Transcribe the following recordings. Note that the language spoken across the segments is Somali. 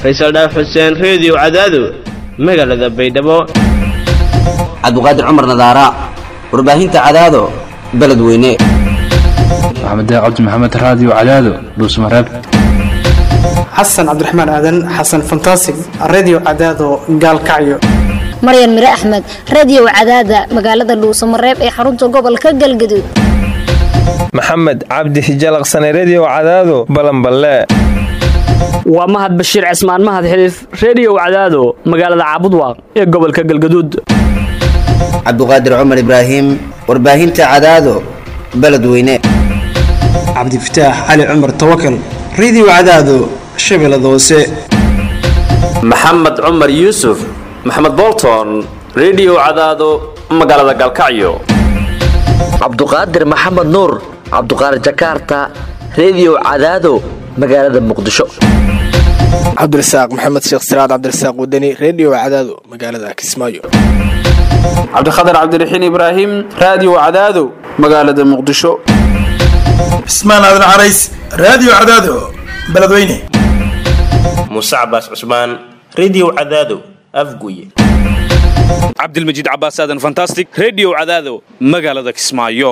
Faysal Dhaaf Xuseen Radio Cadaado magaalada Baydhabo Cabduqaadir Cumar Nadaara warbaahinta Cadaado beledweyne Maxamed Cabdi Maxamed Radio Cadaado Dhuusmareeb Xasan Cabdiraxmaan Aadan Xasan Fantastic Radio Cadaado Gaalkacyo Maryan Mire Axmed Radio Cadaada magaalada Dhuusmareeb ee xarunta gobolka Galgaduud Maxamed Cabdi Jalaqsan Radio Cadaado Balanballe waa Mahad Bashiir Cismaan Mahad Xiliif Radio Cadaado magaalada Caabudwaaq ee gobolka Galgaduud Cabduqaadir Cumar Ibraahim warbaahinta Cadaado beledweyne Cabdi Fataax Ali Cumar Tawakkal Radio Cadaado Shabeellada Hoose Maxamed Cumar Yuusuf Maxamed Bolton Radio Cadaado magaalada Galkacyo Cabduqaadir Maxamed Nuur Cabduqaadir Jakarta Radio Cadaado magaalada Muqdisho Cabdirasaaq Maxamed Sheekh Siraad Cabdirasaaq Wadani Radio Cadaado magaalada Kismaayo Cabdiqaadir Cabdiraxiin Ibraahim Radio Cadaado magaalada Muqdisho Ismaan Aadan Carays Radio Cadaado beledweyne Musa Abbas Usman Radio Cadaado Afguye Cabdilmajiid Cabbaas Aadan Fantastic Radio Cadaado magaalada Kismaayo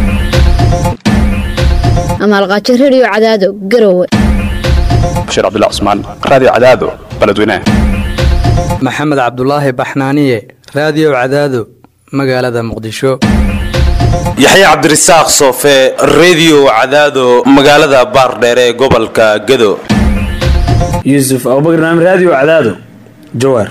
Amal Qaaji Radio Cadaado Garowe Bashir Abdullah Usman Radio Cadaado beledweyne Maxamed Cabdullaahi Baxnaaniye Radio Cadaado magaalada Muqdisho Yaxya Cabdirasaaq Soofe Radio Cadaado magaalada Baardheer ee gobolka Gado Yusuf Abubakar Radio Cadaado Jowhar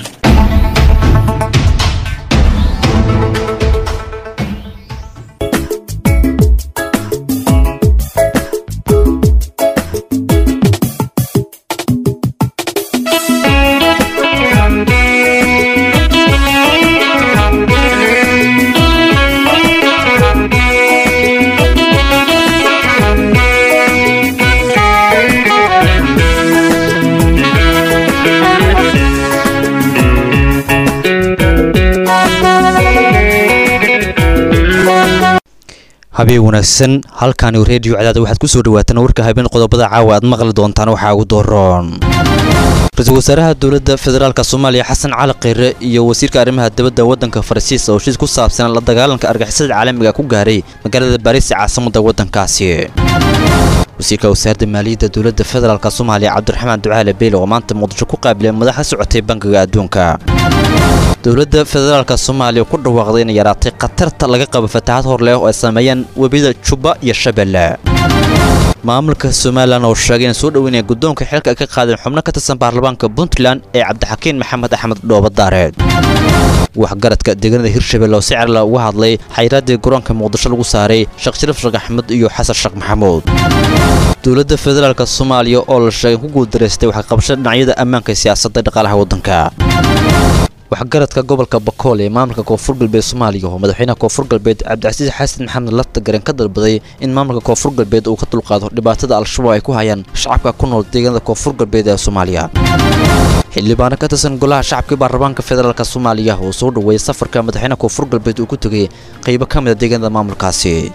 habeen wanaagsan halkaani Radio Cadaado waxaad ku soo dhawaataan warka habeen qodobada caawa aad maqli doontaan waxa ugu dooron Ra'iisul Wasaaraha Dowladda Federaalka Soomaaliya Xasan Cali Kheyre iyo Wasiirka Arrimaha Dibadda Waddanka Faransiiska oo shir ku saabsan la dagaalanka argagixisada caalamiga ku gaaray magaalada Paris caasimada waddankaasi Wasiirka Wasaaradda Maaliyadda Dowladda Federaalka Soomaaliya Cabdiraxmaan Ducaale Beelo oo maanta Muqdisho ku qaabilay madaxa socotay Bangiga Adduunka dowladda federaalka Soomaaliya ku dhawaaqday in yaraatay qatarta laga qabo fatahaad hor leh oo ay sameeyeen webiyada Juba iyo Shabeelle maamulka Soomaaliland oo sheegay in soo dhaweynaya guddoonka xilka ka qaadeen xubno ka tirsan baarlamaanka Puntland ee Cabdixakiin Maxamed Axmed Dhoobadaareed waxgaradka deegaanada Hirshabeelle oo si cirla uga hadlay xayiraadii garoonka Muqdisho lagu saaray Sheekh Shariif Sheekh Axmed iyo Xasan Sheekh Maxamuud dowladda federaalka Soomaaliya oo la sheegay ku guuldareystay waxa qabashada dhinacyada ammaanka siyaasadda dhaqaalaha waddanka waxgaradka gobolka Bakool ee maamulka Koonfur Galbeed Soomaaliya oo madaxweynaha Koonfur Galbeed Cabdicasiis Xasan Maxamed Lafta garan ka dalbaday in maamulka Koonfur Galbeed uu ka dulqaado dhibaatada al-shabaab ay ku hayaan shacabka ku nool deegaanada Koonfur Galbeed ee Soomaaliya xildhibaan ka tirsan golaha shacabka baarlamaanka federaalka Soomaaliya oo soo dhaweeyay safarka madaxweynaha Koonfur Galbeed uu ku tagay qaybo ka mid ah deegaanada maamulkaasi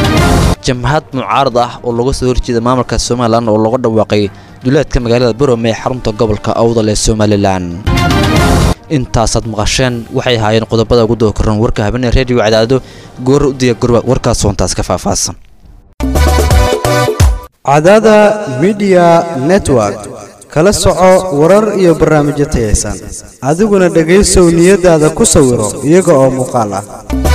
jamhad mucaarad ah oo laga soo horjeeda maamulka Soomaaliland oo lagu dhawaaqay duleedka magaalada Boorame ee xarunta gobolka Awdal ee Somaliland intaasaad maqasheen waxay ahaayeen qodobada ugu dooran warka habeen Radio Cadaado goor u diyaar garba warkaas soontaas ka faahfaahsan Cadaada Media Network kala soco warar iyo barnaamijyo tayeysan adiguna dhageyso niyadaada ku sawiro iyaga oo muuqaal ah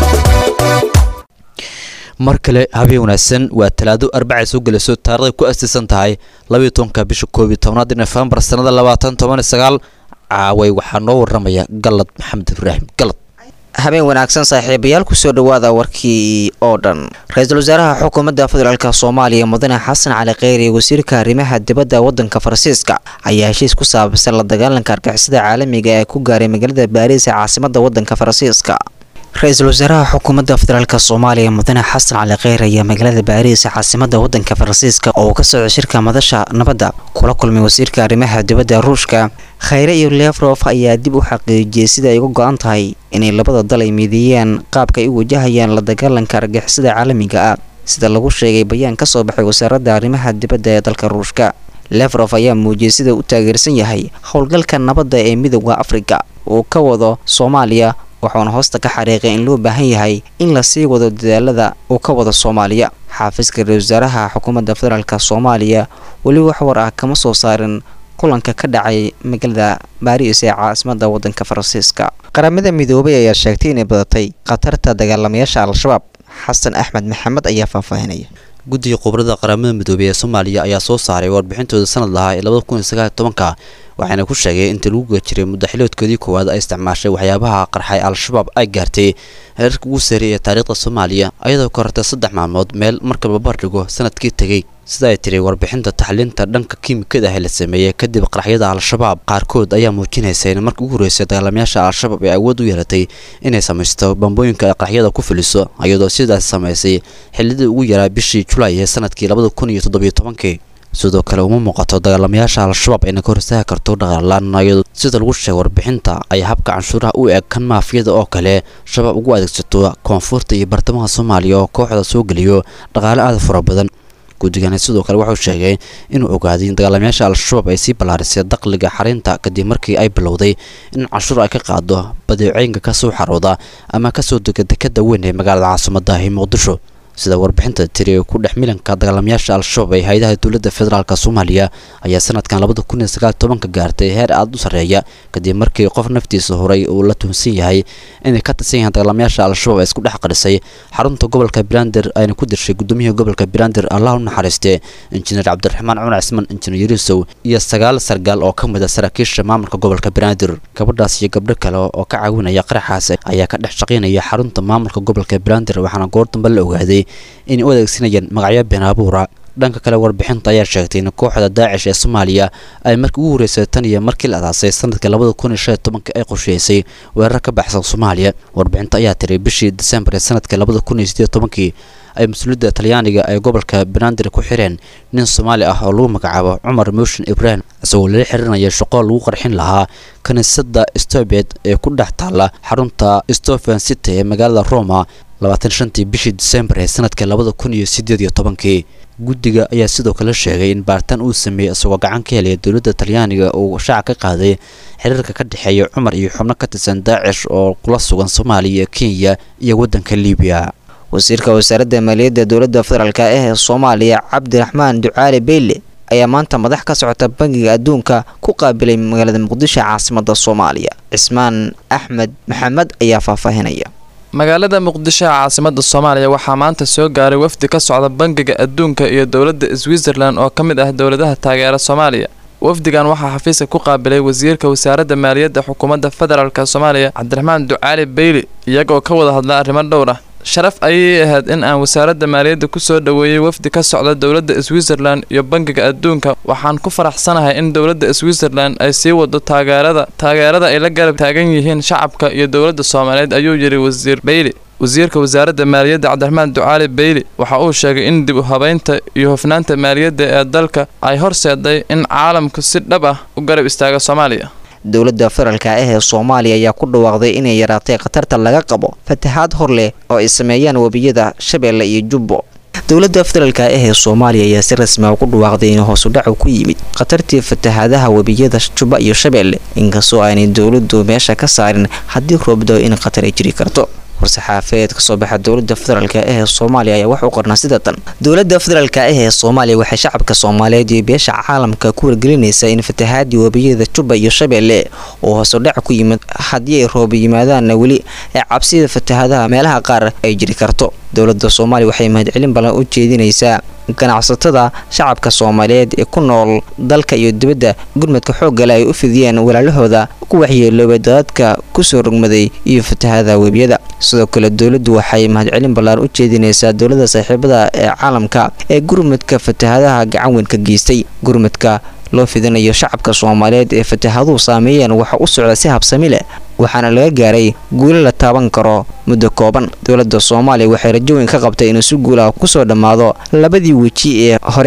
mar kale habeen wanaagsan waa talaado arbaca soo galayso taariikhda ku astiisan tahay 12 bisha 12 November sanada 2019 caaway waxaa noo waramaya Galad Maxamed Ibraahim Galad habeen wanaagsan saaxiibayaal ku soo dhawaada warkii oo dhan Ra'iisul Wasaaraha Xukuumadda Federaalka Soomaaliya Mudane Xasan Cali Kheyre iyo Wasiirka Arrimaha Dibadda Waddanka Faransiiska ayaa heshiis ku saabsan la dagaalanka argagixisada caalamiga ee ku gaaray magaalada Paris ee caasimadda waddanka Faransiiska Ra'iisul Wasaaraha Xukuumadda Federaalka Soomaaliya Mudane Xasan Cali Kheyre ayaa magaalada Paris ee caasimadda waddanka Faransiiska oo ka socda shirka madasha nabadda kula kulmay Wasiirka Arrimaha Dibadda Ruushka Kheyre iyo Lavrov ayaa dib u xaqiijiyay sida ay uga go'an tahay inay labada dal ay mideeyaan qaabka ay u wajahayaan la dagaalanka argagixisada caalamiga ah sida lagu sheegay bayaan ka soo baxay wasaaradda arrimaha dibadda ee dalka Ruushka Lavrov ayaa muujiyay sida uu taageersan yahay howlgalka nabadda ee midowga Afrika oo ka wado Soomaaliya waxaana hoosta ka xariiqay in loo baahan yahay in la sii wado dadaalada uu ka wado Soomaaliya. Xafiiska Ra'iisul Wasaaraha Xukuumadda Federaalka Soomaaliya wali wax war ah kama soo saarin kulanka ka dhacay magaalada Paris ee caasimadda waddanka Faransiiska. Qaramada Midoobay ayaa sheegtay inay badatay khatarta dagaalamayaasha Al-Shabaab. Xasan Axmed Maxamed ayaa faahfaahinaya. guddiga khubarada qaramada midoobay ee Soomaaliya ayaa soo saaray warbixintooda sanad lahaa ee 2019 waxaana ku sheegay in lagu jiray muddaxiloodkoodii koowaad ay isticmaashay waxyaabaha qarxay Al-Shabaab ay gaartay heerka ugu sarreeya ee taariikhda Soomaaliya iyadoo ka hortay 3 maalmood meel marka la barbardhigo sanadkii tagay. sida ay tiri warbixinta taxliinta dhanka kiimikada ah la sameeyay kadib qaraxyada Al-Shabaab qaarkood ayaa muujinaysa in markii ugu horeysay dagaalamayaasha Al-Shabaab ay awood u yeelatay inay samaysto bambooyinka qaraxyada ku filiso iyadoo sidaas samaysay xilladii ugu yaraa bishii July ee sanadkii 2017. sidoo kale uma muuqato dagaalamayaasha Al-Shabaab inay ka hortagi karto dhaqaalahan iyadoo sida lagu sheegay warbixinta ay habka canshuuraha u eeg kan maafiyada oo kale shabaab ugu adeegsato koonfurta iyo bartamaha Soomaaliya oo kooxda soo galiyo dhaqaale aad fara badan. guddigan sidoo kale wuxuu sheegay inuu ogaaday in dagaalamayaasha Al-Shabaab ay si balaarisay dakhliga xarinta kadib markii ay bilowday in canshuur ay ka qaado badeecooyinka ka soo xarooda ama ka soo dega dekada weyn ee magaalada caasimadda ah Muqdisho. sida warbixinta tiri ku dhex milanka dagaalamayaasha Al-Shabaab ee hay'adaha dawladda federaalka Soomaaliya ayaa sanadkan 2019 gaartay heer aad u sareeya kadib markii qof naftiisa horay uu la tuhunsan yahay inay ka tirsan yihiin dagaalamayaasha Al-Shabaab isku dhex qarisay xarunta gobolka Banaadir ayna ku dirshay gudoomiyaha gobolka Banaadir Allah u naxariistay injineer Cabdiraxmaan Cumar Cismaan injineer Yarisow iyo 9 sargaal oo ka mid ah saraakiisha maamulka gobolka Banaadir. gabadhaas iyo gabdho kale oo ka caawinaya qaraxaas ayaa ka dhex shaqeynaya xarunta maamulka gobolka Banaadir waxaana goor dambe la ogaaday in u adeegsanayeen magacyo been abuura. dhanka kale warbixinta ayaa sheegtay in kooxda Daacish ee Soomaaliya ay markii ugu horeysay tan iyo markii la aasaasay sanadka 2015 ay qorsheysay weerar ka baxsan Soomaaliya. warbixinta ayaa tiri bishii December ee sanadka 2018 ay mas'uuliyadda Talyaaniga ay gobolka Banaadir ku xireen nin Soomaali ah oo lagu magacaabo Cumar Mooshin Ibrahim asagoo la xiriirinayo shaqo lagu qarxin lahaa kaniisadda Stobed ee ku dhex taala xarunta Stephen City ee magaalada Roma 25 bishii December ee sanadka 2018. guddiga ayaa sidoo kale sheegay in baaritaan uu sameeyay asagoo gacan ka helay dawladda Talyaaniga oo shaaca ka qaaday xiriirka ka dhaxeeya Cumar iyo xubno ka tirsan Daacish oo kula sugan Soomaaliya, Kenya iyo waddanka Liibiya. wasiirka wasaaradda maaliyadda dawladda federaalka ee Soomaaliya Cabdiraxmaan Ducaale Beyle ayaa maanta madax ka socota bangiga adduunka ku qaabilay magaalada Muqdisho caasimadda Soomaaliya. Cismaan Axmed Maxamed ayaa faahfaahinaya. magaalada Muqdisho caasimadda Soomaaliya waxaa maanta soo gaaray wafdi ka socda bangiga adduunka iyo dawladda Switzerland oo ka mid ah dawladaha taageera Soomaaliya. wafdigan waxaa xafiiska ku qaabilay wasiirka wasaaradda maaliyadda xukuumadda federaalka Soomaaliya Cabdiraxmaan Ducaale Beyle iyagoo ka wada hadla arrimo dhowr ah. sharaf ayay ahayd in aan wasaaradda maaliyadda ku soo dhaweeyay wafdi ka socda dawladda Switzerland iyo bangiga adduunka. waxaan ku faraxsanahay in dawladda Switzerland ay sii wado taageerada ay la garab taagan yihiin shacabka iyo dawladda Soomaaliyeed ayuu yiri wasiir Beyle. wasiirka wasaaradda maaliyadda Cabdiraxmaan Ducaale Beyle waxa uu sheegay in dib u habeynta iyo hufnaanta maaliyadda ee dalka ay horseeday in caalamku si dhab ah u garab istaago Soomaaliya. dawladda federaalka ee Soomaaliya ayaa ku dhawaaqday inay yaraatay khatarta laga qabo fatahaad hor leh oo ay sameeyaan wabiyada Shabeelle iyo Jubbo. dawladda federaalka ee Soomaaliya ayaa si rasmi ah ugu dhawaaqday in hoos u dhac ku yimid khatartii fatahaadaha wabiyada Jubbo iyo Shabeelle inkastoo aanay dawladdu meesha ka saarin haddii roob da'o in khatar ay jiri karto. war-saxaafadeed ka soo baxa dawladda federaalka ee Soomaaliya ayaa wax u qornaa sida tan. dawladda federaalka ee Soomaaliya waxay shacabka Soomaaliyeed iyo beesha caalamka ku wargelinaysaa in fatahaadii wabiyada Jubba iyo Shabeelle oo hoos u dhac ku yimid haddii ay roob yimaadaan weli ay cabsida fatahaadaha meelaha qaar ay jiri karto. dawladda Soomaaliya waxay mahadcelin badan u jeedinaysaa ganacsatada shacabka Soomaaliyeed ee ku nool dalka iyo dibadda gurmadka xoogga leh ay u fidiyeen walaalahooda ku waxyeeloobay dadka ku soo rugmaday iyo fatahaadaha webiyada. sidoo kale dawladdu waxay mahadcelin ballaaran u jeedinaysaa dawladda saaxiibada ee caalamka ee gurmadka fatahaadaha gacan weyn ka geystay. gurmadka loo fidinayo shacabka Soomaaliyeed ee fatahaaduhu saameeyeen waxa u socda si habsami leh waxaana laga gaaray guulo la taaban karo muddo kooban. dawladda Soomaaliya waxay rajo weyn ka qabtay in si guul ah ku soo dhamaado labadii weji ee hore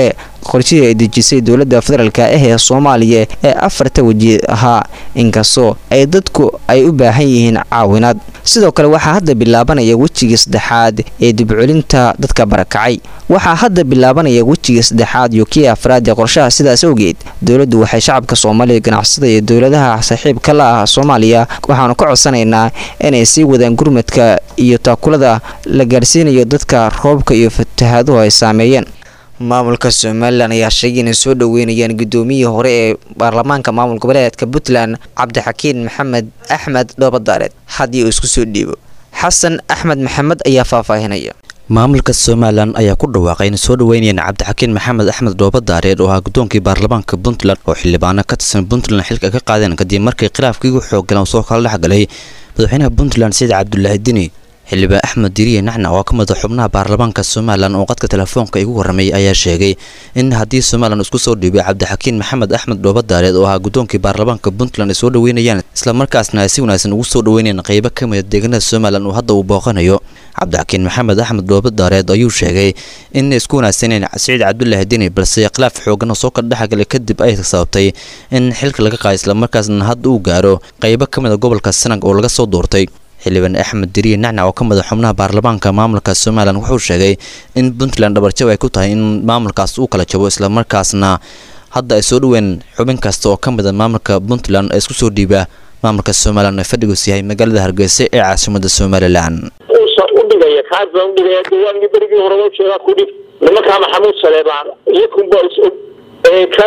qorshihii ay dejisay dowladda federaalk ee soomaaliya ee afarta weji ahaa inkastoo ay dadku ay u baahan yihiin caawinaad. sidoo kale waxaa hadda bilaabanaya wejiga saddexaad ee dibculinta dadka barakacay. waxaa hadda bilaabanaya wejiga saddexaad iyo kii afraad ee qorshaha. sidaas awgeed dowladdu waxay shacabka soomaaliya ganacsada iyo dowladaha saaxiibka la ah soomaaliya waxaanu ka codsanaynaa inay sii wadaan gurmadka iyo taakulada la gaarsiinayo dadka roobka iyo fatahaaduhu ay saameeyeen. maamulka somalilan ayaa sheegay inay soo dhaweynayaan gudoomiyihii hore ee baarlamaanka maamul goboleedka puntland cabdixakiin maxamed axmed dhoobadaareed haddii uu isku soo dhiibo. xasan axmed maxamed ayaa faahfaahinaya. maamulka somalilan ayaa ku dhawaaqay inay soo dhaweynayaan cabdixakiin maxamed axmed dhoobadaareed oo ahaa gudoonkii baarlamaanka puntland oo xildhibaano ka tirsan puntland xilka ka qaadeen kadib markii khilaafkii ugu xooggalan soo kala dhexgalay madaxweynaha puntland saciid cabdulaahi dini. xildhibaan axmed diriye nacnac oo ka mid ah xubnaha baarlamaanka somalilan oo qadka telefoonka igu warramay ayaa sheegay in haddii somalilan isku soo dhiibay cabdixakiin maxamed axmed dhoobadaareed oo ahaa gudoonkii baarlamaanka puntland ay soo dhaweynayaan islamarkaasna ay si wanaagsan ugu soo dhaweynayaan qaybo ka mid a deegaanada somalilan oo hadda uu booqanayo. cabdixakiin maxamed axmed dhoobadaareed ayuu sheegay inay isku wanaagsaneen saciid cabdulaahi dini balse khilaaf xoogan oo soo kala dhexgalay kadib ay sababtay in xilka laga qaaday islamarkaasna hadda uu gaaro qaybo ka mid a gobolka sanag oo laga soo doortay. xildhibaan axmed diriye nacnac oo ka mid a xubnaha baarlamaanka maamulka somalilan wuxuu sheegay in puntland dhabarjab ay ku tahay in maamulkaas uu kala jabo islamarkaasna hadda ay soo dhaween xubin kasta oo ka mid a maamulka puntland ee isku soo dhiiba maamulka somalilan ee fadhigiisu yahay magaalada hargeysa ee caasimada somalilan. udhigaya kaas baan udhigaya diwaankii berigii hore loo jeedaa ku dhig nimankaa maxamuud saleebaan iyo kunbols ka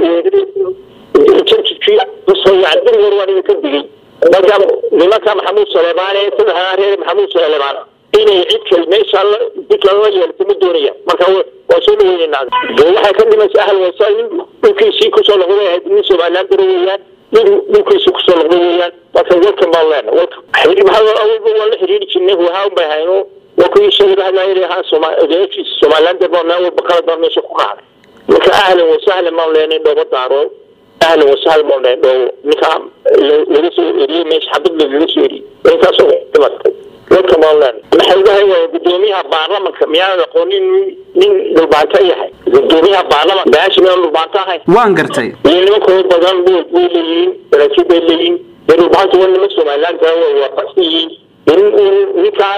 berigii hore waa niga ka digay marka nimanka maxamuud saleebaan ee saddexdaa reer maxamuud saleebaan inay cid kale meesha puntland la yeelto ma doonayaan marka waa soo dhaweynaynaa. waxay ka dhimaysa ahal waysa nin dhulkiisii kusoo noqday ahayd nin somaliland dara weeyaan nin dhulkiisii kusoo noqday weeyaan marka welkan baan leenahay welkan awalba waan la xiriiri jirnay wahaan bay hayno waa kuwii sheegay hadlaayay ahaa somaliland baa meel walba kala doon meesha ku qaaday marka ahlan wasahlan baan leenahay dhoobadaaro ahlan wasahlan baan leenahay dhoobo ninka laga soo eriyay meesha xabad laga soo eriyay intaasoo dhimatay welkan baan leenahay maxay dhahay waa gudoomiyaha baarlamaanka miyaan aqoonin nin dhulbaanta yahay gudoomiyaha baarlamaanka baashi miyaan dhulbaanta ahay waan gartay nimankooda badan way leeyihiin daraakiib bay leeyihiin dhulbaanta waa nima somaliland waa waafaqsan yihiin ninkaa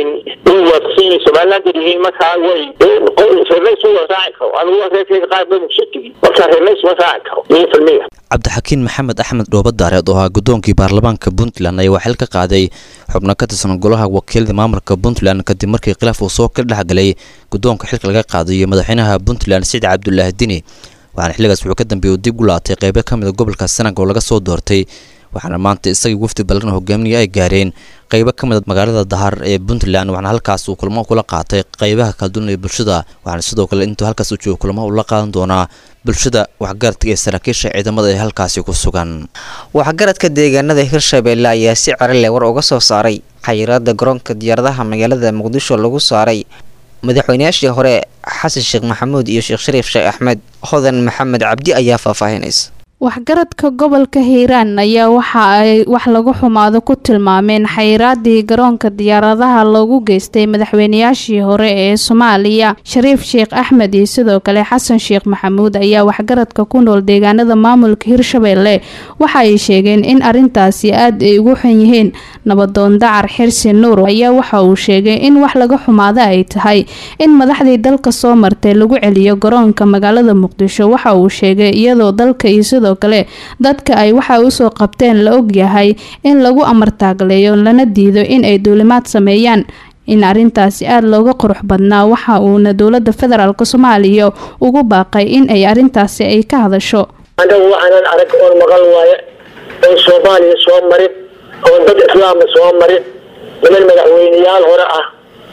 waafaqsan somaliland yihiin markaa way reernays waa raaci karo anigu reerkeyga qaar badan shakigi markaa reernays ma raaci karo iyo filmiga. cabdixakiin maxamed axmed dhoobadaareed oo ahaa gudoonkii baarlamaanka puntland ayaa xil ka qaaday xubno ka tirsan golaha wakiilada maamulka puntland kadib markii khilaaf uu soo kala dhexgalay gudoonka xilka laga qaadayo madaxweynaha puntland saciid cabdulaahi dini. waxaana xilligaas wuxuu ka dambeeyay dib u laatay qaybo ka mid a gobolka sanag oo laga soo doortay waxaana maanta isagii wafdi ballan hogaaminaya ay gaareen qaybo ka mid a magaalada dahar ee puntland waxaana halkaas uu kulamo kula qaatay qaybaha kala duwan ee bulshada waxaana sidoo kale intuu halkaas u joogo kulamo uu la qaadan doonaa bulshada waxgaradka ee saraakiisha ciidamada ee halkaasi ku sugan. waxgaradka deegaanada hirshabeelle ayaa si cari leh war uga soo saaray xayiraada garoonka diyaaradaha magaalada muqdisho lagu saaray madaxweynayaashii hore xasan sheekh maxamuud iyo sheekh shariif sheekh axmed. hodan maxamed cabdi ayaa faahfaahinaysa. waxgaradka gobolka hiiraan ayaa waxa ay wax lagu xumaado ku tilmaameen xayiraadii garoonka diyaaradaha loogu geystay madaxweynayaashii hore ee Soomaaliya Shariif Sheekh Axmed iyo sidoo kale Xasan Sheekh Maxamuud ayaa waxgaradka ku nool deegaanada maamulka Hirshabeelle waxa ay sheegeen in arintaasi aad ay ugu xun yihiin. nabadoon Dacar Xirsi Nuur ayaa waxa uu sheegay in wax laga xumaado ay tahay in madaxdii dalka soo martay lagu celiyo garoonka magaalada Muqdisho. waxa uu sheegay iyadoo dalka iyo sidoo kale dadka ay waxa u soo qabteen la og yahay in lagu amartaagleeyo lana diido in ay duulimaad sameeyaan in arintaasi aad looga qurux badnaa. waxa uuna dowladda federaalka Soomaaliya ugu baaqay in ay arintaasi ay ka hadasho. anagu waxaan arag oo maqal waaye oo Soomaaliya soo marin oo dad islaam soo marin niman madaxweynayaal hore ah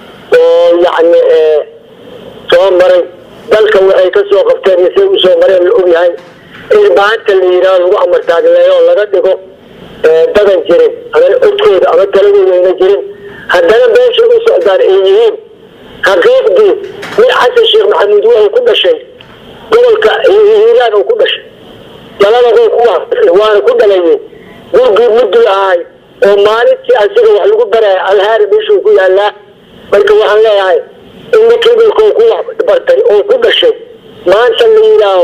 oo yacni soo maray dalka waxay ka soo qabteen isay u soo mareen la og yahay in maanta la yiraahdo lagu amartaagleeyo laga dhigo dadan jirin ama codkooda ama taladooda jirin haddana beesha u socdaan ay yihiin xaqiiqdii mid xasan sheekh maxamuud waa ku dhashay gobolka hiiraan uu ku dhashay dalada waana ku dhalayay gurgii mudul ahay oo maalintii asiga wax lagu baraya alhaari meeshuu ku yaalaa. marka waxaan leeyahay in ninkii dhulkoo ku bartay oo ku dhashay maanta la yidhaaho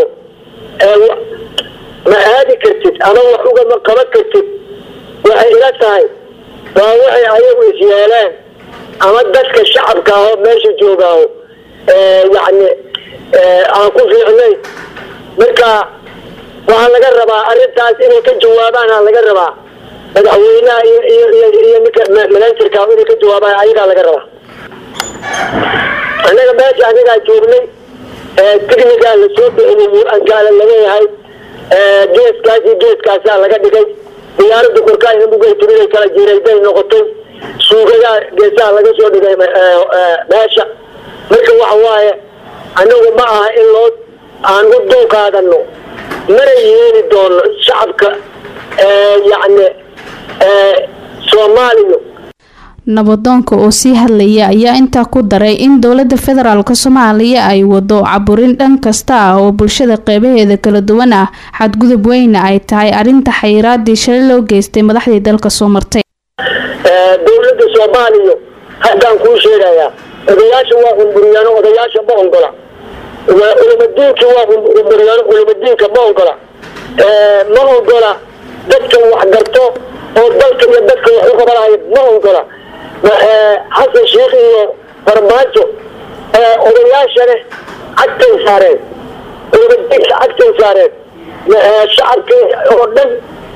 ma aadi kartid ama wax ugama qaban kartid waxay ila tahay waa waxay ayagu is yeeleen ama dadka shacabka ah oo meesha joogaaho yacni aan ku fiicnay marka waxaa laga rabaa arrintaas inay ka jawaabaan aa laga rabaa madaxweynaha iyo ninka manajerka inay ka jawaabaan ayagaa laga rabaa annaga meesha anagaa joognay tignigaa lasoo bixiyey angaala laleeyahay geeskaas iyo geeskaasaa laga dhigay diyaarada korkaayna mugayturinay kala jiray bay noqotay suugadaa geesaha laga soo dhigay meesha marka waxa waaye anagu ma aha in loo aan u dulqaadano mana yeeli doono shacabka yacni soomaaliya nabadoonka oo sii hadlaya ayaa intaa ku daray in dowladda federaalk soomaaliya ay wado caburin dhan kasta ah oo bulshada qeybaheeda kala duwan ah xadgudub weyna ay tahay arrinta xayiraadii shalay loo geystay madaxdii dalka soo martay dowladda soomaaliya haddaan kuu sheegayaa odayaasha waa cunburiyaan odayaasha ma ongola culimadiinka waa cunburiyaan culimadiinka ma ongola ma ongola dadka wax garto oo dalka iyo dadka wax u qabanaya ma ongola xasan sheekh iyo farmaajo odayaashane cagtay saareen culimadiinka cagtay saareen shacabka oo dhan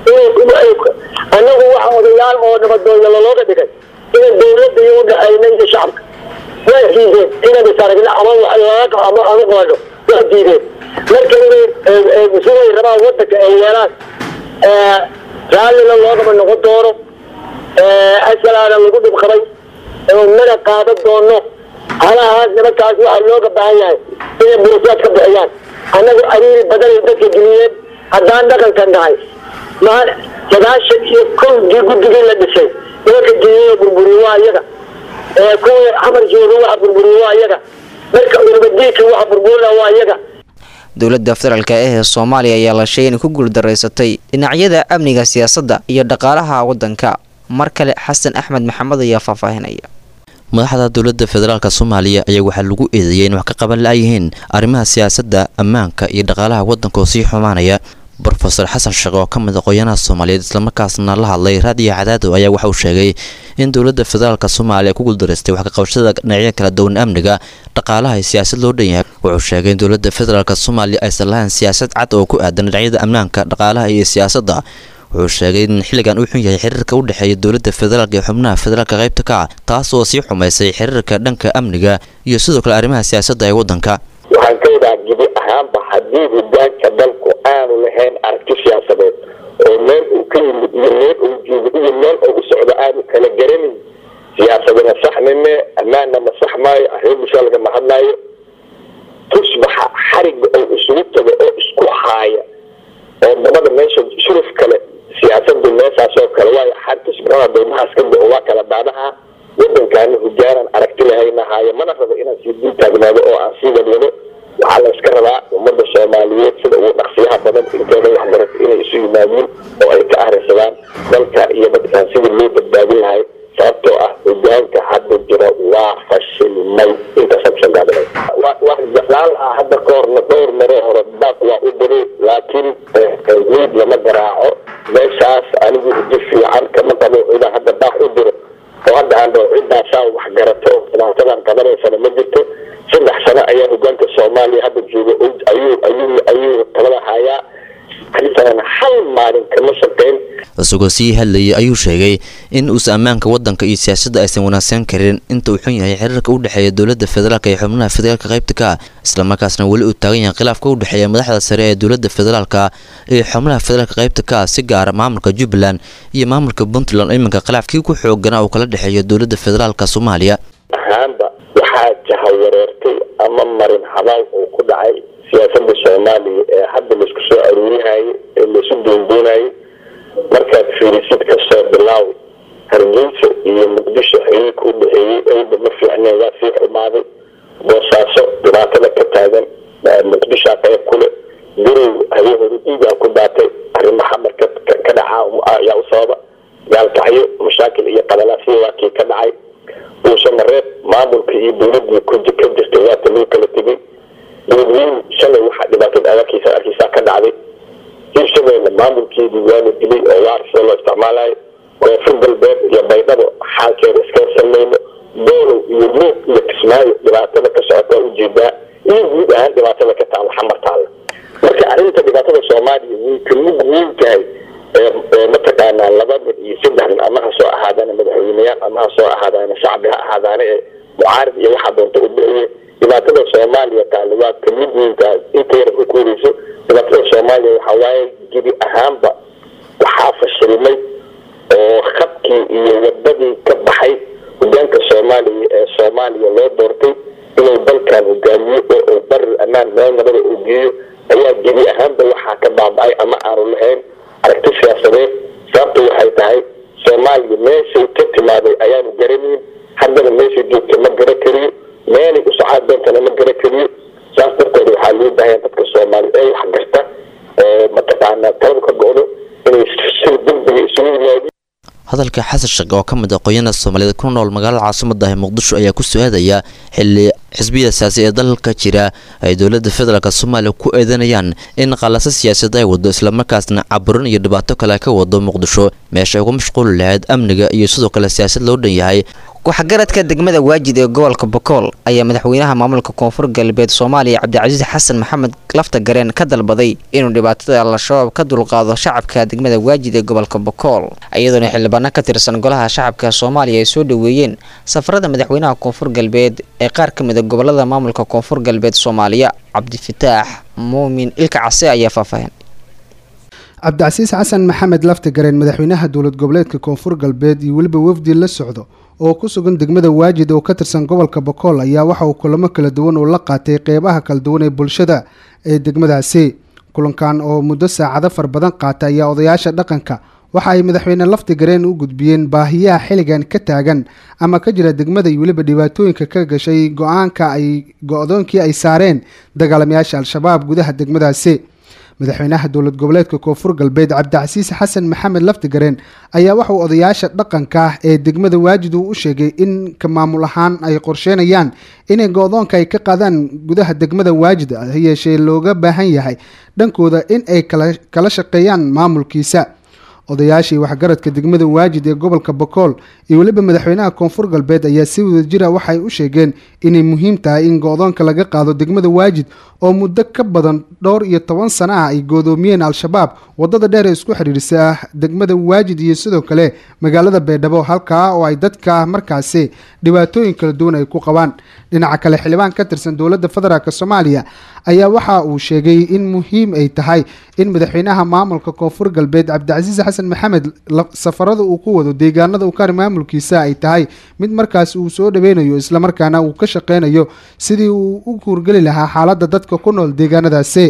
anagu waxa odayaal oo nabadoonya lolooga dhigay inay dowladda iyo udhaxayna iyo shacabka waa diideen inayna saragna ama ama qaado waa diideen marka inay siday rabaan wadanka ay yeelaan raallina loogama noqon doono asalaana lagu dhib qabay mana qaadan doono halahaas nimankaas waxaa looga baahan yahay inay burusaad ka bixiyaan annagu ariiri badanay dadka geliyeen haddaan dhaqankan nahay sagaashan iyo kowdii guddigii la dhisay nimanka jiyaya burburiye waa iyaga kuwii xamar jooga waxa burburiye waa iyaga marka urbadiinka waxa burburina waa iyaga dowladda federaalk ee Soomaaliya ayaa la sheegay in ku guuldareysatay dhinacyada amniga siyaasadda iyo dhaqaalaha wadanka mar kale Xasan Axmed Maxamed ayaa faahfaahinaya madaxda dowladda federaalka Soomaaliya ayaa waxa lagu eedeeyay in wax ka qaban laayihiin arrimaha siyaasadda ammaanka iyo dhaqaalaha wadanka oo sii xumaanaya Professor Xasan Sheekh oo kamid ah qoyanaha Soomaaliyeed isla markaasna la hadlay raadiyo Cadaado ayaa waxa uu sheegay in dowladda federaalka Soomaaliya ku guuldareystay wax ka qabashada dhinacyada kala duwan amniga dhaqaalaha iyo siyaasad loo dhan yahay wuxuu sheegay in dowladda federaalka Soomaaliya aysan lahayn siyaasad cad oo ku aadan dhinacyada ammaanka dhaqaalaha iyo siyaasadda wuxuu sheegay in xilligan uu xun yahay xiriirka u dhaxeeya dowladda federaalka iyo xubnaha federaalka qaybta ka taas oo sii xumaysay xiriirka dhanka amniga iyo sidoo kale arrimaha siyaasadda ee wadanka waxaan ka wadaa gibi ahaanba haddii hogaanka dalku aanu lahayn aragti siyaasadeed oo meel uu ka yimid iyo meel uu joogo iyo meel uu u socdo aanu kala garanin siyaasadana saxnime ammaanna ma sax maayo arrin bulshada lagama hadlaayo tusbaxa xariga oo isugu tago oo isku haaya oo dabada meesha shuruf kale siyaasaddu meeshaas oo kale waayo xar tusbaxada dowmahaas ka baxo waa kala daadaha wadankaana hogaanan aragti lahayna haayo mana rabo inaan sii dul taagnaado oo aan sii wadwado waxaa la iska rabaa ummadda Soomaaliyeed sida ugu dhaqsiyaha badan inteeda waxbarasho inay isu yimaadeen oo ay ka ahrisadaan dalka iyo dadkan sidii loo badbaadin lahay sababtoo ah hogaanka hadda jira waa fashilmay inta sabsan gaadhay waa jeclaan ah hadda koorna dhowr mare hore baaq waa u diray laakiin weyd lama garaaco meeshaas anigu hujjo fiican kama qabo inaan hadda baaq u diro oo hadda aan dhaho ciddaasaa wax garato dhibaatadan qabanaysana ma jirto 3 sano ayaa hogaanka Soomaaliya hadda jooga ayuu talada hayaa xilligan hal maalin kama shaqeyn isagoo sii hadlayay ayuu sheegay in uu ammaanka wadanka iyo siyaasadda aysan wanaagsan karin inta uu xun yahay xiriirka u dhaxeeya dowladda federaalka iyo xubnaha federaalka qaybta ka isla markaasna wali uu taagan yahay khilaafka u dhaxeeya madaxda sare ee dowladda federaalka iyo xubnaha federaalka qaybta ka si gaar ah maamulka Jubbaland iyo maamulka Puntland iminka khilaafkii ku xoogana uu kala dhaxeeyo dowladda federaalka Soomaaliya ahaanba waxaa jahawareertay ama marin habaal oo ku dhacay siyaasadda Soomaaliya ee hadda la isku soo aruuriyay ee la isu doonayay markaad fiirisid ka soo bilaaw Hargeysa iyo Muqdisho ay ku dhaxeeyay ay daba fiicnaa waa sii xumaaday boosaaso dhibaatada ka taagan Muqdisho qayb kule dirow habeenkii ku daatay arrimaha marka ka dhaca ayaa u sababa gaalkacyo mashaakil iyo qalalaasyo waa kii ka dhacay وشمرت معمول في دولة كنت كنت استوات اللي كلا تبي دولين شلون واحد دبعت maamulkeedii waa la dilay oo waa sida loo isticmaalayo koonfur galbeed iyo baydhabo xaalkeeda iska samayno doolow iyo luuq iyo kismaayo dhibaatada ka socota ujeedaa iyo guud ahaan dhibaatada ka taalla xamar taalla marka arrinta dhibaatada soomaaliya way ka mid weyn tahay mataqaanaa 2 iyo 3 ama ha soo ahaadaan madaxweyneyaal ama ha soo ahaadaan shacbi ha ahaadaan mucaarid iyo waxa doonta u dhigay dhibaatada soomaaliya taalla waa ka mid weyn tahay inta yar ku koorayso dhibaatada soomaaliya waxa waaye gebi ahaanba waxaa fashilmay oo khabkii iyo wadadii ka baxay hogaanka soomaaliya ee soomaaliya loo doortay inuu dalkan hogaamiyo oo bar amaan meel nabada uu geeyo ayaa gebi ahaanba waxaa ka baaba'ay ama aanu lahayn aragti siyaasadeed sababtu waxay tahay soomaaliya meeshay ka timaaday ayaanu garanayn haddana meeshay joogta ma gara kariyo meelay u socod doontana ma gara kariyo saas darteed waxaa loo baahan dadka soomaaliya ee wax garta mataqaanaa talaba ka go'do inay si degdeg isugu yimaadaan hadalka xasan sheekh oo ka mid ah qoyana Soomaaliyeed ku nool magaalada caasimadda ah Muqdisho ayaa ku soo-aadaya xilli xisbiyada siyaasi ee dalka jira ay dowladda federaalka Soomaaliya ku eedanayaan in qalasa siyaasadeed ay wado isla markaasna caburin iyo dhibaato kale ka wado Muqdisho meesha ay ugu mashquul lahayd amniga iyo sidoo kale siyaasad loo dhan yahay ku-xagaradka degmada waajid ee gobolka Bokool ayaa madaxweynaha maamulka koonfur galbeed Soomaaliya Cabdicasiis Xasan Maxamed lafta gareen ka dalbaday inuu dhibaatada al-shabaab ka dulqaado shacabka degmada waajid ee gobolka Bokool iyadoo xildhibaan ka tirsan golaha shacabka Soomaaliya ay soo dhaweeyeen safarada madaxweynaha koonfur galbeed ee qaar ka mid ah gobolada maamulka koonfur galbeed Soomaaliya Cabdifataax Muumin Ilka Case ayaa faahfaahin Cabdicasiis Xasan Maxamed lafta gareen madaxweynaha dowlad goboleedka koonfur galbeed iyo waliba wafdi la socdo oo ku sugan degmada waajid oo ka tirsan gobolka Bokool ayaa waxa uu kulamo kala duwan oo la qaatay qeybaha kala duwan ee bulshada ee degmadaasi kulankan oo muddo saacado far badan qaatay ayaa odayaasha dhaqanka waxa ay madaxweyne lafta gareen u gudbiyeen baahiyaha xiligan ka taagan ama ka jira degmada iyo waliba dhibaatooyinka ka gashay go'doonkii ay saareen dagaalamayaasha al-shabaab gudaha degmadaasi madaxweynaha dowlad goboleedka koonfur galbeed Cabdicasiis Xasan Maxamed lafta gareen ayaa waxa uu odayaasha dhaqanka ee degmada waajid u sheegay in ka maamul ahaan ay qorsheenayaan inay go'doonka ay ka qaadaan gudaha degmada waajid yeeshee looga baahan yahay dhankooda in ay kala shaqeeyaan maamulkiisa odayaashii waxgaradka degmada waajid ee gobolka Bokool iyo waliba madaxweynaha koonfur galbeed ayaa si wadajir ah waxay u sheegeen inay muhiim tahay in go'doonka laga qaado degmada waajid oo muddo ka badan 12 sano ah ay goodoomiyeen al-shabaab wadada dheer ee isku xiriirisa degmada waajid iyo sidoo kale magaalada Beedhabo halka oo ay dadka markaasi dhibaatooyin kala duwan ay ku qabaan dhinaca kale xildhibaan ka tirsan dowladda federaalka Soomaaliya ayaa waxa uu sheegay in muhiim ay tahay in madaxweynaha maamulka koonfur galbeed Cabdicasiis Xasan Maxamed safarada uu ku wado deegaanada uu ka maamulkiisa ay tahay mid markaas uu soo dhaweynayo isla markaana uu ka shaqeynayo sidii uu u kuurgali lahaa xaaladda dadka ku nool deegaanadaasi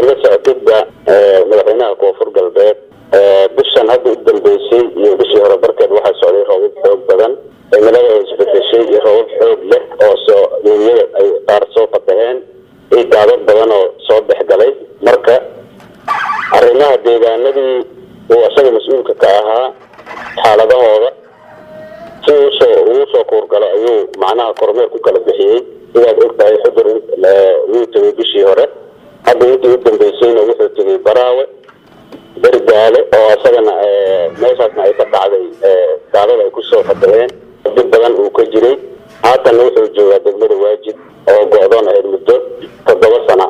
madaxweynaha koonfur galbeed bishan hadda u dambeysay iyo bishii hore barkeed waxaa socday roobab xoog badan cimilada oo isbedeshay iyo roobab xoog leh oo sooyada ay qaar soo fadaheen iyo daadad badan oo soo dhexgalay marka arrimaha deegaanadii uu asaga mas-uulka ka ahaa xaaladahooda si uu soo kuurgalo ayuu macnaha kormeer ku kala bixiyey sidaad ogtahay xudur wuu tegay bishii hore hadda intii u dambeysayna wuxuu tegay Baraawe Bergaale oo asagana meeshaasna ay ka dhacday daadad ay kusoo fadhiyeen dib badan uu ka jiray haatan wuxuu joogaa degmada waajid oo go'doon ahayd muddo 7 sano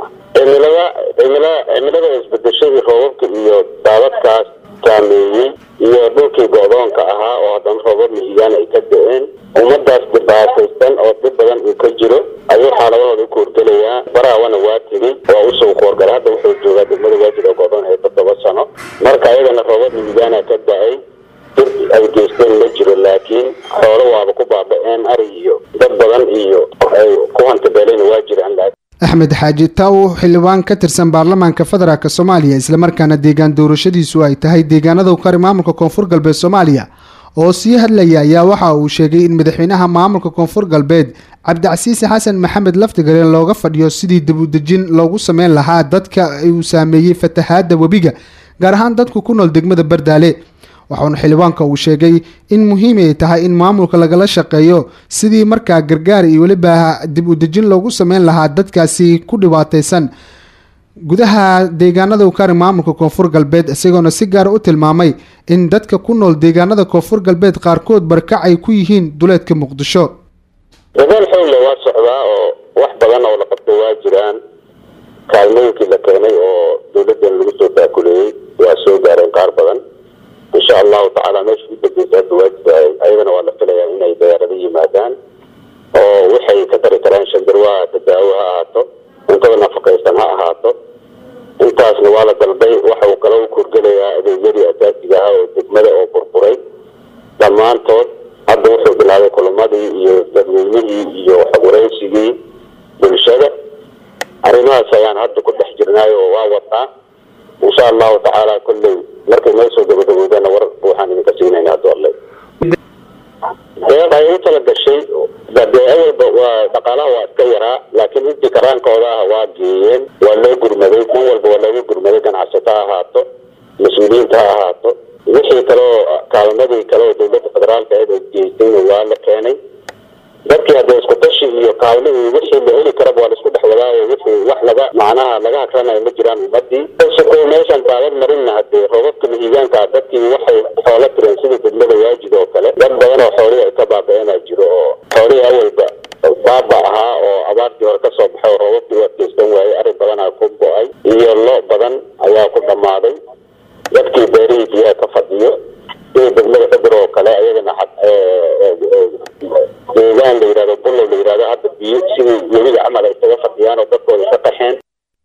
cimilada isbedeshay roobabka iyo daadadkaas saameeyey iyo dhulkii go'doonka ahaa oo haddana roobab mihigaan ay ka da'een ummadaas dhibaataysan oo dib badan uu ka jiro ayuu xaaladahooda u kuurgalayaa Baraawana waa tegey waa u soo kuurgalay hadda wuxuu joogaa degmada waajid oo go'doon ahayd 7 sano marka ayadana roobab mihigaan ka da'ay dib ay geysteen ma jiro laakiin xoolo waaba ku baaba'een ari iyo dad badan iyo ay ku hantabeeleen waa jiraan Axmed Xaaji Taw xildhibaan ka tirsan baarlamaanka federaalka Soomaaliya isla markaana deegaan doorashadiisu ay tahay deegaanada uu ka maamulka koonfur galbeed Soomaaliya oo sii hadlaya ayaa waxa uu sheegay in madaxweynaha maamulka koonfur galbeed Cabdicasiis Xasan Maxamed lafta gareen looga fadhiyo sidii dib u dejin loogu sameyn lahaa dadka uu saameeyay fatahaada wabiga gaar ahaan dadku ku nool degmada Bardaale waxaana xildhibaanka uu sheegay in muhiim ay tahay in maamulka lagala shaqeeyo sidii markaa gargaar iyo waliba dib u dejin loogu sameyn lahaa dadkaasi ku dhibaataysan gudaha deegaanada uu ka haray maamulka koonfur galbeed isagoona si gaara u tilmaamay in dadka ku nool deegaanada koonfur galbeed qaarkood barkac ay ku yihiin duleedka muqdisho. dadaal xoogla waa socdaa oo wax badan oo la qabto waa jiraan kaalmooyinkii la keenay oo dowladdan lagu soo taakuleeyey waa soo gaareen qaar badan insha allahu tacaala meesha u dambeysa hadda waa jirtaa ayadana waa la filayaa inay diyaarado yimaadaan oo waxay ka tari karaan shandarwaa daawo ha ahaato cuntada nafaqaysan ha ahaato intaasna waa la dalbay waxa uu kale u kurgelayaa adeegyadii asaasiga ah oo degmada oo burburay dhammaantood hadda wuxuu bilaabay kulamadii iyo dadweynihii iyo xogwaraysigii bulshada arrimahaas ayaan hadda ku dhex jirnaay oo waa wataa insha allahu tacaala kulley markay noo soo gabagaboodana war waxaan idinka siinayna hadda alle deeq ay u tala gashay dee awalba waa dhaqaalaha waa iska yaraa laakiin intii karaankooda ah waa geeyeen waa loo gurmaday kuwa walba waa looga gurmaday ganacsato ha ahaato mas-uuliyiinta ha ahaato wixii kaleo kaalmadii kale oo dowladda federaalka ahayd ay geysayna waa la keenay dadkii hadda isku tashi iyo kaalmadii wixii la heli karaba waa la isku dhex wadaayo wixii wax laga macnaha laga hakranayo ma jiraan ummadii siko meeshan daawad marinna haddee roobabka mihigaanka dadkii waxay xoolo tireen sida degmada waajid oo kale dad badan oo xoolihii ay ka baaba-eenaa jiro oo xoolihii awalba baaba ahaa oo abaartii hore kasoo baxay oo roobabkii u adkeysan waayey arrin badanaa ku go-ay iyo lo badan ayaa ku dhammaaday dadkii beerihii biyaha ka fadhiyo sida degmada xibir oo kale ayadana deegaan la yidhahdo bulow la yidhahdo hadda biyo sidii webiga camal ay isaga fadhiyaan oo dadkooda ka qaxeen.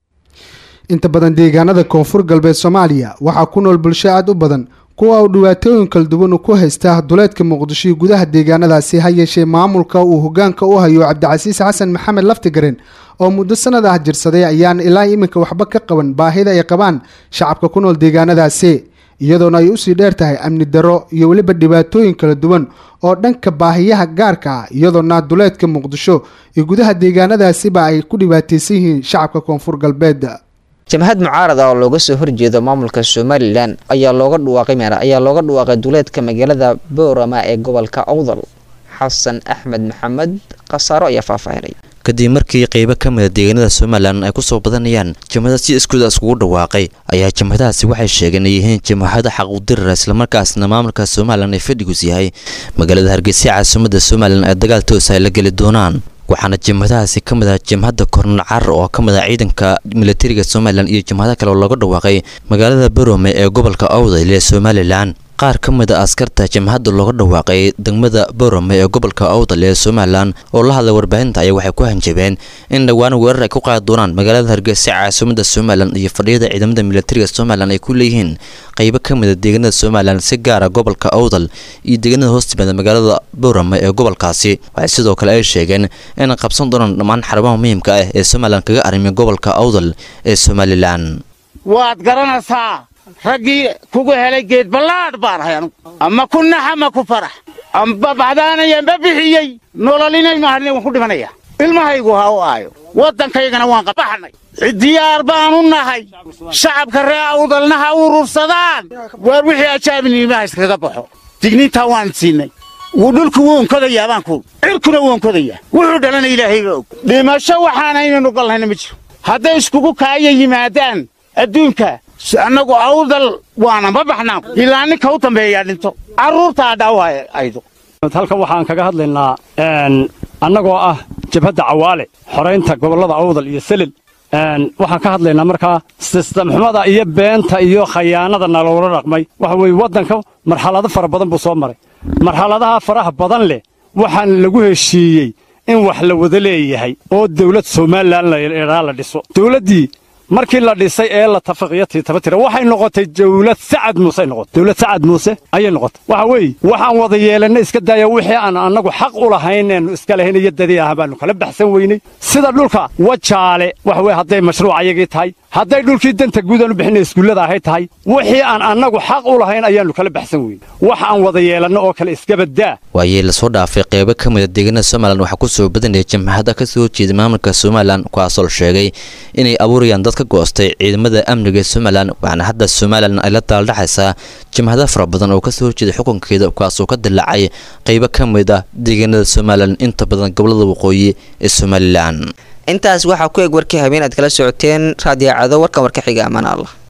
inta badan deegaanada koonfur galbeed Soomaaliya waxaa ku nool bulsho aad u badan kuwa uu dhibaatooyin kala duwan ku haysta duleedka muqdisho gudaha deegaanadaasi ha yeeshee maamulka uu hogaanka u hayo Cabdicasiis Xasan Maxamed Laftigarin oo muddo sanad ah jirsaday ayaan ilaa iminka waxba ka qaban baahida ay qabaan shacabka ku nool deegaanadaasi iyadoona ay u sii dheer tahay amni darro iyo waliba dhibaatooyin kala duwan oo dhanka baahiyaha gaarka ah iyadoona duleedka muqdisho iyo gudaha deegaanadaasiba ay ku dhibaataysan yihiin shacabka koonfur galbeed. jamhad mucaarad oo looga soo horjeedo maamulka Somaliland ayaa looga dhawaaqay duleedka magaalada Boorama ee gobolka Awdal. Xasan Axmed Maxamed qasaaro ayaa faahfaahinay. kadib markii qaybo ka mid ah deegaanada Soomaaliland ay ku soo badanayaan jamhada si isku dhawaaqay ayaa jamhadaasi waxay sheegeen in yihiin jamhada xaq u dirir isla markaasna maamulka Soomaaliland ay fadhigus yahay magaalada Hargeysa caasimadda Soomaaliland ay dagaal toos ah la gali doonaan. waxaana jamhadaasi ka mid ah jamhada Kornel Car oo ka mid ah ciidanka militariga Soomaaliland iyo jamhada kale oo laga dhawaaqay magaalada Boorame ee gobolka Awdal ee Soomaaliland. qaar ka mid ah askarta jamhada looga dhawaaqay degmada Boorame ee gobolka Awdal ee Soomaaliland oo la hadlay warbaahinta ayaa waxay ku hanjabeen in dhawaan weerar ay ku qaadi doonaan magaalada Hargeysa caasimadda Soomaaliland iyo fadhiyada ciidamada militariga Soomaaliland ay ku leeyihiin qaybo ka mid ah deegaanada Soomaaliland si gaar ah gobolka Awdal iyo deegaanada hoostiisa magaalada Boorame ee gobolkaasi. waxay sidoo kale ay sheegeen in qabsan doonaan dhammaan xarumaha muhiimka ah ee Soomaaliland kaga arrimay gobolka Awdal ee Soomaaliland. waad garanaysaa raggii kugu helay geed ballaadh baan ahay anigu ama ku naxa ama ku farax amba baxdaanaya ma bixiyey nololinaynu hadnay waan ku dhimanaya ilmahaygu ha u aayo waddankaygana waan qabaxnay diyaar baanu nahay shacabka reer Awdalna ha urursadaan waar wixii ajaabinimaha iskaga baxo digniinta waan siinay ودلكو وون كذا يا بانكو عركنا وون كذا يا وحدنا إلهي جو لمشى وحنا نقول هنا مش هذا يسكوكو كاي يمادان الدنيا أنا جو أوضل وأنا ما بحنا إلا أنك هو تنبيه يعني تو عرور تعدوا أيضا halka waxaan kaga hadlaynaa annagoo ah jabhada cawaale xoreynta gobolada Awdal iyo Salil waxaan ka hadlaynaa markaa system xumada iyo beenta iyo khayaanada naloola dhaqmay waxa way wadanka marxalado fara badan buu soo maray marxaladaha faraha badan leh waxaan lagu heshiiyey in wax la wada leeyahay oo dawlad Soomaaliland la dhiso dawladii markii la dhisay ee la tafaqiyay tabatira waxay noqotay dawlad Sacad Muuse ayay noqotay waxa way waxaan wada yeelanay iska daaya wixii aan anagu xaq u lahayn iska lahayn yadadii ah baan kala baxsan weynay sida dhulka wajaale waxa way haday mashruuc ayagii tahay haday dhulkii danta guud aan u bixinay iskuulada ahay tahay wixii aan anagu xaq u lahayn ayaan kala baxsan weynay waxaan wada yeelanay oo kale iska badaa waayee la soo dhaafay qaybo ka mid ah deegaanada Soomaaliland waxa ku soo badanay jamhada ka soo jeeda maamulka Soomaaliland kuwaasoo sheegay inay abuurayaan dad ka goostay ciidamada amniga ee somalilan waxaana hadda somalilan ay la daaldhaxaysaa jamhado fara badan oo kasoo horjeeda xukunkeeda kuwaasoo ka dilaacay qaybo ka mid ah deegaanada somalilan inta badan gobolada waqooyi ee somalilan intaas waxaa ku eg warkii habeen aad kala socoteen raadiyo cado warkan warka xiga amaan allah